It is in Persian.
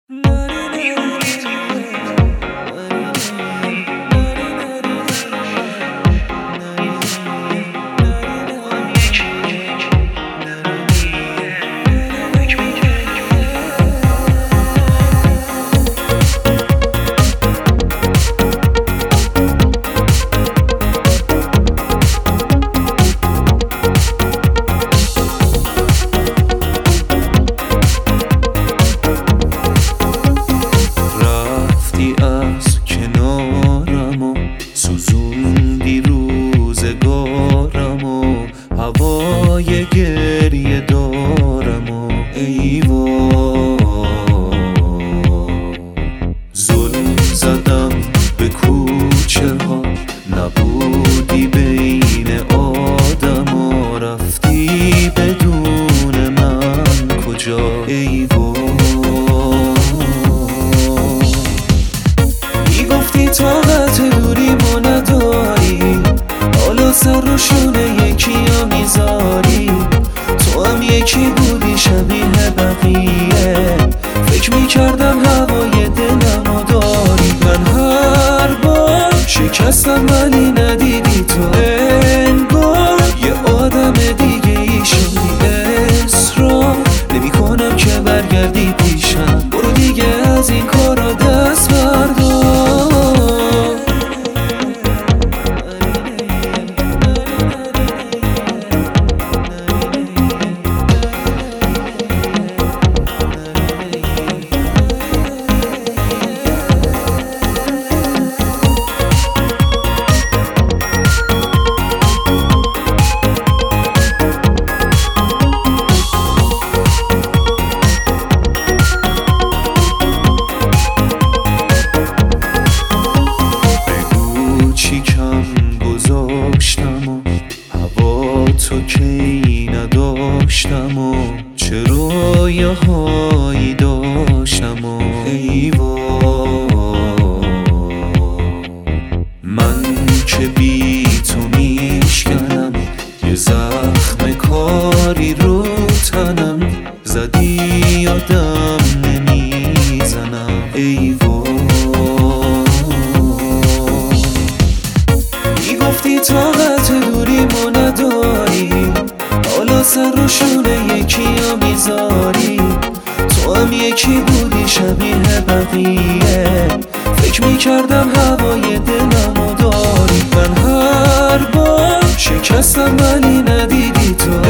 از کنارم و سوزوندی روزگارم و هوای گریه دارم و ای وای ظلم زدم به کوچه ها نبودی بین آدم و رفتی بدون من کجا ای وای طاقت دوریمو نداری حالا سر رو شونه یکی ها میذاری تو هم یکی بودی شبیه بقیه فکر میکردم هوای دلمو داری من هر بار شکستم ولی ندیدی تو انگار یه آدم دیگه ای شدی اصرار نمی کنم که برگردی پیشم برو دیگه از این کارا دست بردار تو کی نداشتم و چه رویاهایی داشتم و ای وای من که بی تو میشکنم یه زخم کاری رو تنم زدی یادم نمیزنم ای وای میگفتی طاقت دوریمو نداری حالا سر رو شونه یکی ها میذاری تو هم یکی بودی شبیه بقیه فکر میکردم هوای دلمو داری من هر بار شکستم ولی ندیدی تو